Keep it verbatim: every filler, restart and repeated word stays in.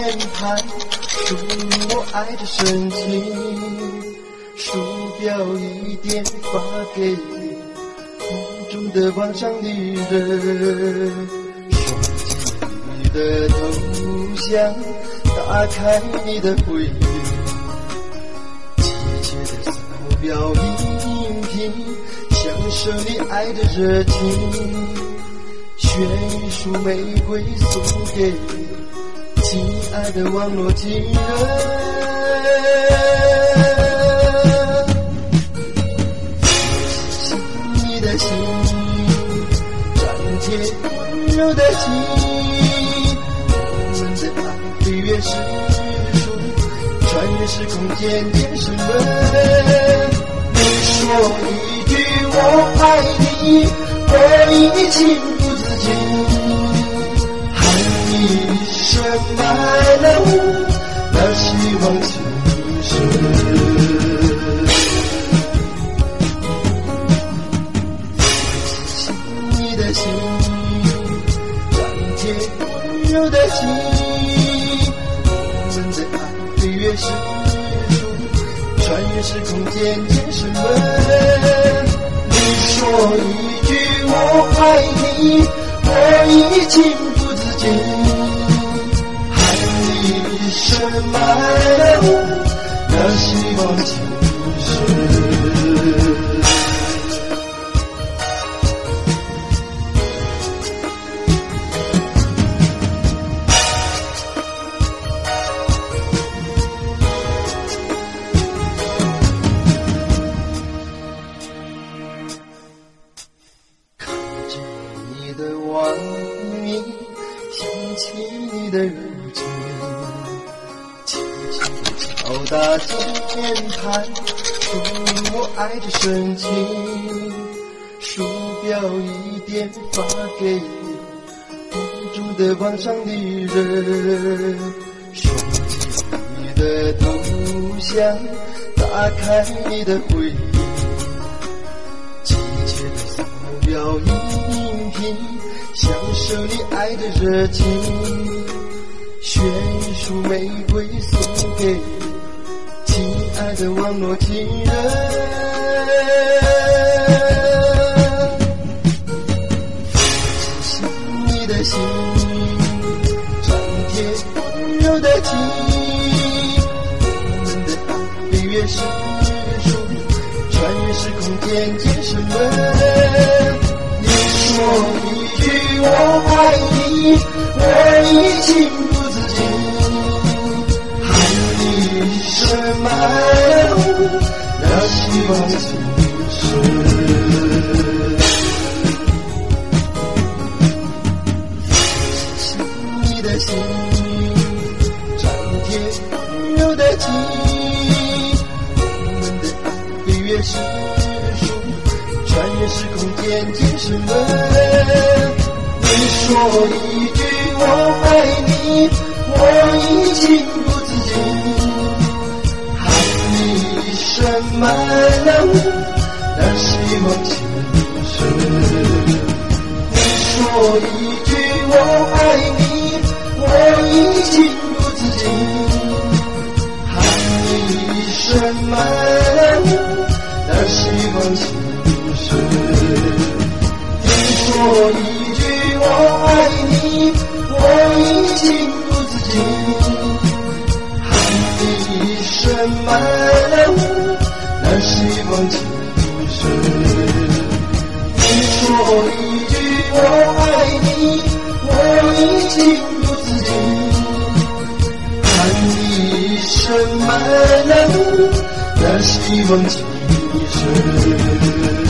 盘，属我爱的深情。鼠标一点发给梦中的网上的人，手机里的头像，打开你的回忆，急切的扫描音频，享受你爱的热情，选一束玫瑰送给亲爱的网络情人。你的心粘贴温柔的情，我们的爱飞越世俗，穿越时空渐渐升温。你说一句我爱你，我已情不自禁，喊你一声my love，那是一往情深。你的心粘贴温柔的情，我们的爱飞越世俗，穿越时空渐渐升温。你说一句我爱你，我已情不自禁，喊你一声my love，那是一往情深。你的网名，想起你的柔情，轻轻地敲打键盘，属我爱的深情。鼠标一点发给梦中的网上的人，手机里的头像，打开你的回忆，急切地扫描音频，享受你爱的热情，选一束玫瑰送给亲爱的网络情人。你的心粘贴温柔的情，我们的爱飞越世俗，穿越时空渐渐升温。你说一句我爱你，我已情不自禁，喊你一声my love，那是一往情深。你的心粘贴温柔的情，我们的爱飞越世俗，穿越时空渐渐升温。你说一句我爱你，我已情不自禁，喊你一声my love，那是一往情深。你说一句我爱你，我已情不自禁，喊你一声my love，那是一往情深。你说一句我爱你，我已情不自禁，喊你一声my love，那是一往情深。你说一句我爱你，我已情不自禁，喊你一声my love，那是一往情深。